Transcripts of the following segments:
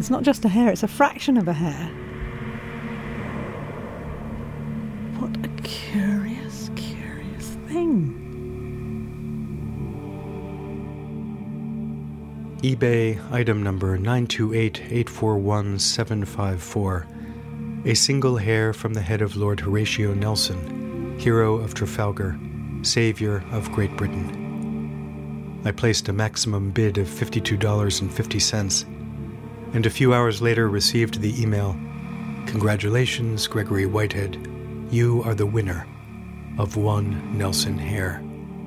It's not just a hair, it's a fraction of a hair. What a curious, curious thing. eBay item number 928841754. A single hair from the head of Lord Horatio Nelson, hero of Trafalgar, savior of Great Britain. I placed a maximum bid of $52.50, and a few hours later received the email, "Congratulations, Gregory Whitehead. You are the winner of one Nelson hair."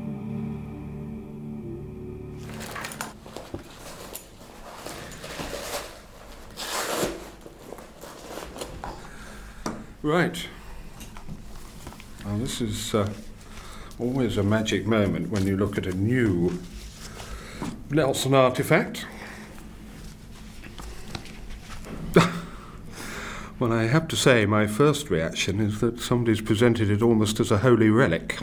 Right. Well, this is always a magic moment when you look at a new Nelson artifact. Well, I have to say, my first reaction is that somebody's presented it almost as a holy relic.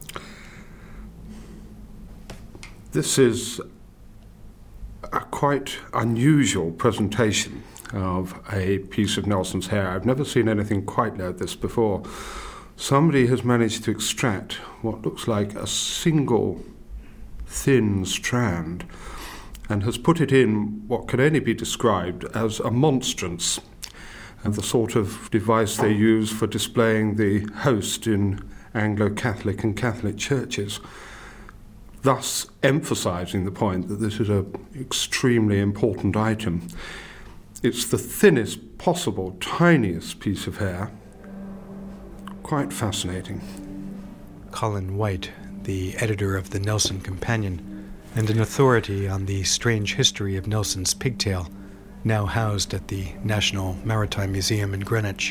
This is a quite unusual presentation of a piece of Nelson's hair. I've never seen anything quite like this before. Somebody has managed to extract what looks like a single thin strand and has put it in what can only be described as a monstrance, and the sort of device they use for displaying the host in Anglo-Catholic and Catholic churches, thus emphasising the point that this is an extremely important item. It's the thinnest possible, tiniest piece of hair. Quite fascinating. Colin White, the editor of the Nelson Companion, and an authority on the strange history of Nelson's pigtail, now housed at the National Maritime Museum in Greenwich.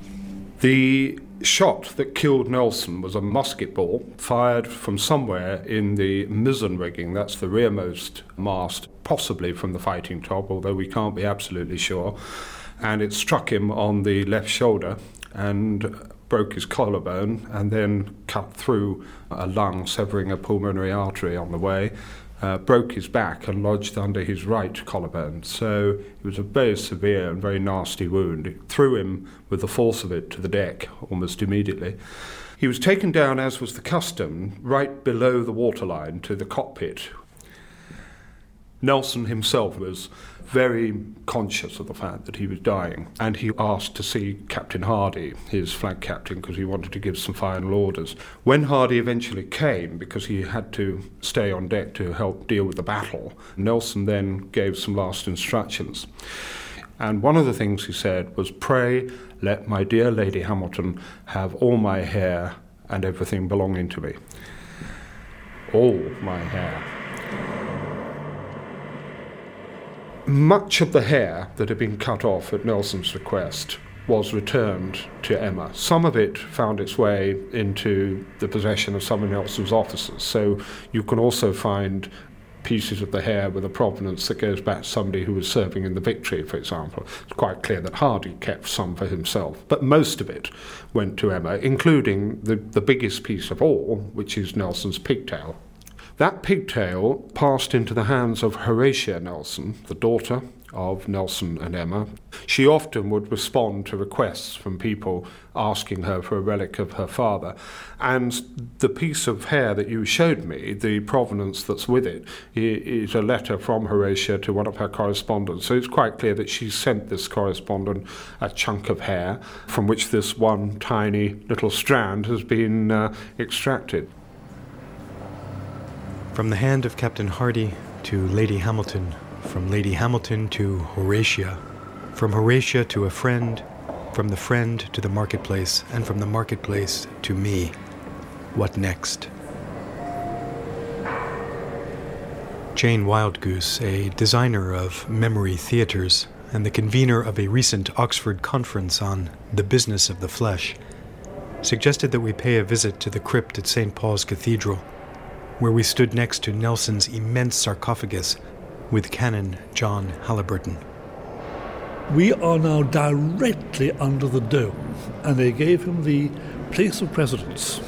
The shot that killed Nelson was a musket ball fired from somewhere in the mizzen rigging, that's the rearmost mast, possibly from the fighting top, although we can't be absolutely sure, and it struck him on the left shoulder and broke his collarbone and then cut through a lung, severing a pulmonary artery on the way, broke his back and lodged under his right collarbone. So it was a very severe and very nasty wound. It threw him with the force of it to the deck almost immediately. He was taken down, as was the custom, right below the waterline to the cockpit. Nelson himself was very conscious of the fact that he was dying, and he asked to see Captain Hardy, his flag captain, because he wanted to give some final orders. When Hardy eventually came, because he had to stay on deck to help deal with the battle, Nelson then gave some last instructions. And one of the things he said was, "Pray let my dear Lady Hamilton have all my hair and everything belonging to me." All my hair. Much of the hair that had been cut off at Nelson's request was returned to Emma. Some of it found its way into the possession of some of Nelson's officers, so you can also find pieces of the hair with a provenance that goes back to somebody who was serving in the Victory, for example. It's quite clear that Hardy kept some for himself, but most of it went to Emma, including the biggest piece of all, which is Nelson's pigtail. That pigtail passed into the hands of Horatia Nelson, the daughter of Nelson and Emma. She often would respond to requests from people asking her for a relic of her father. And the piece of hair that you showed me, the provenance that's with it, is a letter from Horatia to one of her correspondents. So it's quite clear that she sent this correspondent a chunk of hair from which this one tiny little strand has been extracted. From the hand of Captain Hardy to Lady Hamilton, from Lady Hamilton to Horatia, from Horatia to a friend, from the friend to the marketplace, and from the marketplace to me. What next? Jane Wildgoose, a designer of memory theatres and the convener of a recent Oxford conference on the business of the flesh, suggested that we pay a visit to the crypt at St. Paul's Cathedral, where we stood next to Nelson's immense sarcophagus with Canon John Halliburton. We are now directly under the dome, and they gave him the place of precedence.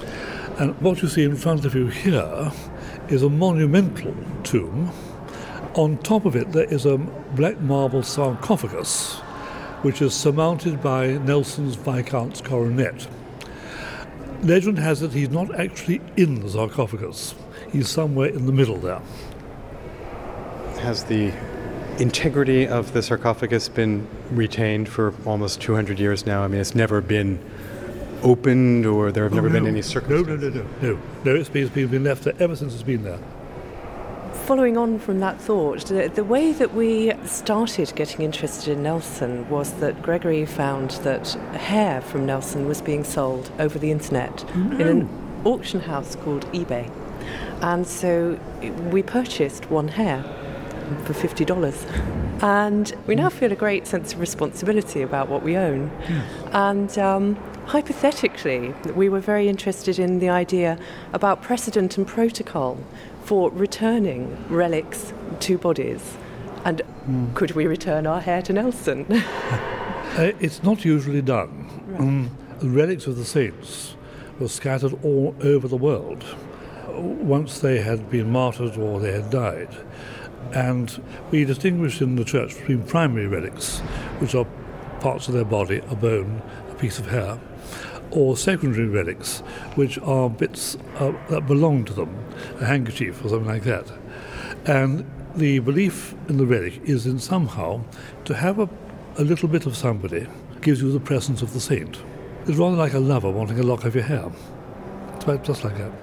And what you see in front of you here is a monumental tomb On top of it, there is a black marble sarcophagus, which is surmounted by Nelson's Viscount's coronet. Legend has it he's not actually in the sarcophagus. He's somewhere in the middle there. Has the integrity of the sarcophagus been retained for almost 200 years now? I mean, it's never been opened, or there have never been any circumstances? No, it's been left there ever since it's been there. Following on from that thought, the way that we started getting interested in Nelson was that Gregory found that hair from Nelson was being sold over the internet in an auction house called eBay. And so we purchased one hair for $50. And we now feel a great sense of responsibility about what we own. And hypothetically, we were very interested in the idea about precedent and protocol for returning relics to bodies. And could we return our hair to Nelson? It's not usually done. Right. The relics of the saints were scattered all over the world once they had been martyred or they had died. And we distinguish in the church between primary relics, which are parts of their body, a bone, a piece of hair, or secondary relics, which are bits that belong to them, a handkerchief or something like that. And the belief in the relic is in somehow to have a little bit of somebody gives you the presence of the saint. It's rather like a lover wanting a lock of your hair. It's about just like that.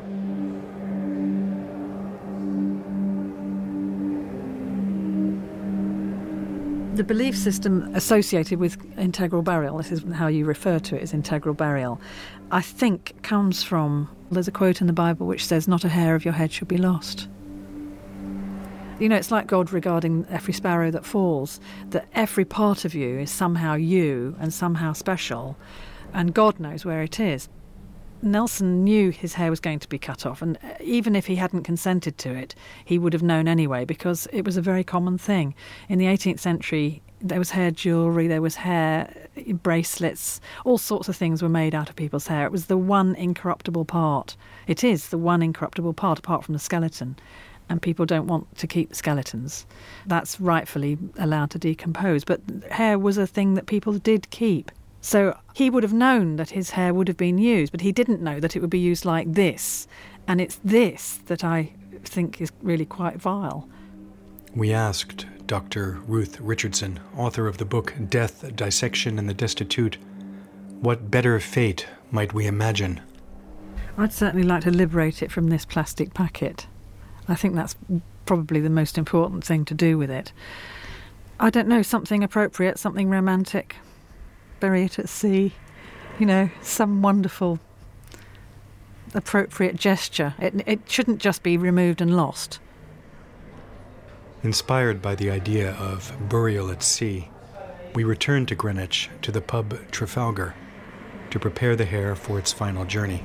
The belief system associated with integral burial, this is how you refer to it as integral burial, I think comes from, there's a quote in the Bible which says, "Not a hair of your head should be lost." You know, it's like God regarding every sparrow that falls, that every part of you is somehow you and somehow special, and God knows where it is. Nelson knew his hair was going to be cut off, and even if he hadn't consented to it, he would have known anyway, because it was a very common thing. In the 18th century, there was hair jewellery, there was hair bracelets, all sorts of things were made out of people's hair. It was the one incorruptible part. It is the one incorruptible part, apart from the skeleton. And people don't want to keep skeletons. That's rightfully allowed to decompose. But hair was a thing that people did keep. So he would have known that his hair would have been used, but he didn't know that it would be used like this. And it's this that I think is really quite vile. We asked Dr. Ruth Richardson, author of the book Death, Dissection and the Destitute, what better fate might we imagine? I'd certainly like to liberate it from this plastic packet. I think that's probably the most important thing to do with it. I don't know, something appropriate, something romantic. Bury it at sea, you know, some wonderful, appropriate gesture. It shouldn't just be removed and lost. Inspired by the idea of burial at sea, we returned to Greenwich to the pub Trafalgar to prepare the hair for its final journey.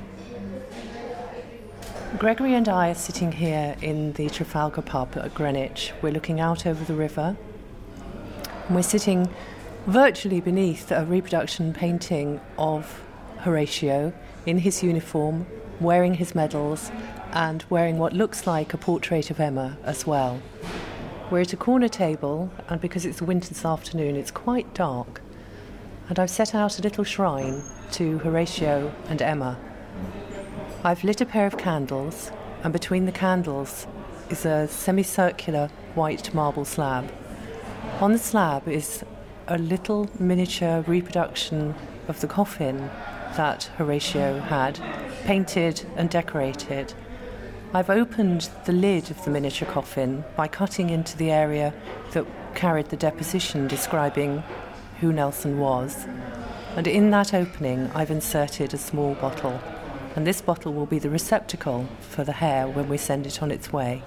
Gregory and I are sitting here in the Trafalgar pub at Greenwich. We're looking out over the river, and we're sitting virtually beneath a reproduction painting of Horatio in his uniform, wearing his medals, and wearing what looks like a portrait of Emma as well. We're at a corner table, and because it's a winter's afternoon, it's quite dark. And I've set out a little shrine to Horatio and Emma. I've lit a pair of candles, and between the candles is a semicircular white marble slab. On the slab is a little miniature reproduction of the coffin that Horatio had, painted and decorated. I've opened the lid of the miniature coffin by cutting into the area that carried the deposition describing who Nelson was. And in that opening, I've inserted a small bottle. And this bottle will be the receptacle for the hair when we send it on its way.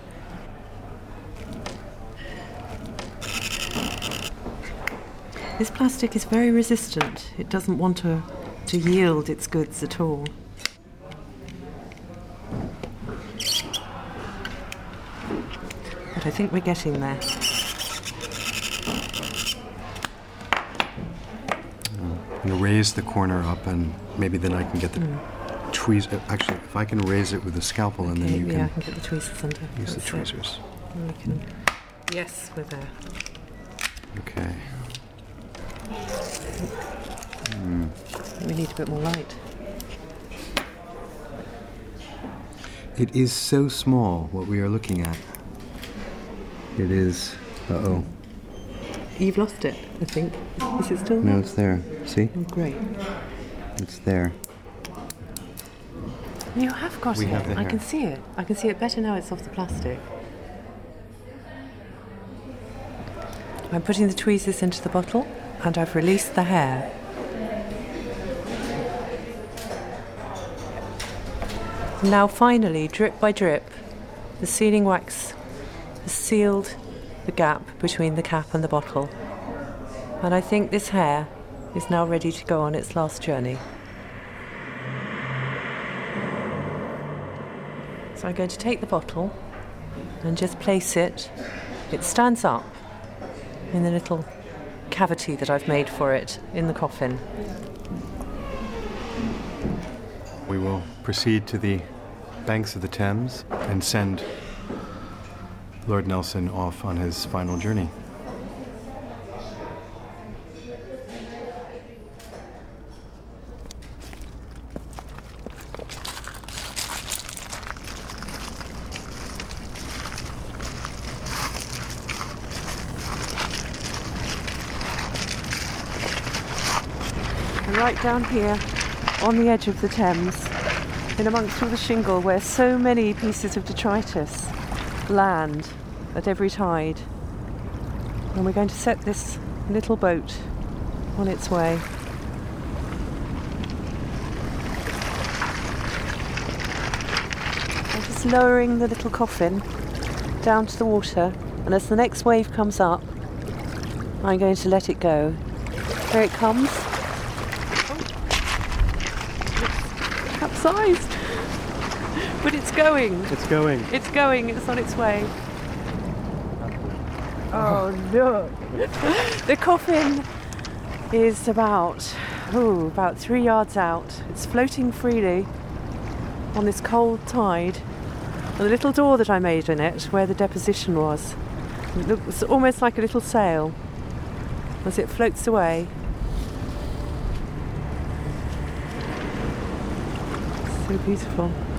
This plastic is very resistant. It doesn't want to yield its goods at all. But I think we're getting there. I'm going to raise the corner up, and maybe then I can get the tweezers. Actually, if I can raise it with a scalpel, and then you can... Yeah, I can get the tweezers under. Use the tweezers. And we can Yes, we're there. Okay. We need a bit more light. It is so small, what we are looking at. It is... Uh-oh. You've lost it, I think. Is it still there? No, it's there. See? Oh, great. It's there. You have got We it. have the I hair. can see it. I can see it better now it's off the plastic. I'm putting the tweezers into the bottle and I've released the hair. Now finally, drip by drip, the sealing wax has sealed the gap between the cap and the bottle. And I think this hair is now ready to go on its last journey. So I'm going to take the bottle and just place it. It stands up in the little cavity that I've made for it in the coffin. We will proceed to the banks of the Thames and send Lord Nelson off on his final journey. Right down here on the edge of the Thames, in amongst all the shingle where so many pieces of detritus land at every tide. And we're going to set this little boat on its way. I'm just lowering the little coffin down to the water, and as the next wave comes up, I'm going to let it go. Here it comes. Capsized. But it's going. It's going. It's going. It's on its way. Oh no. The coffin is about 3 yards out. It's floating freely on this cold tide. And the little door that I made in it, where the deposition was, it looks almost like a little sail as it floats away. So beautiful.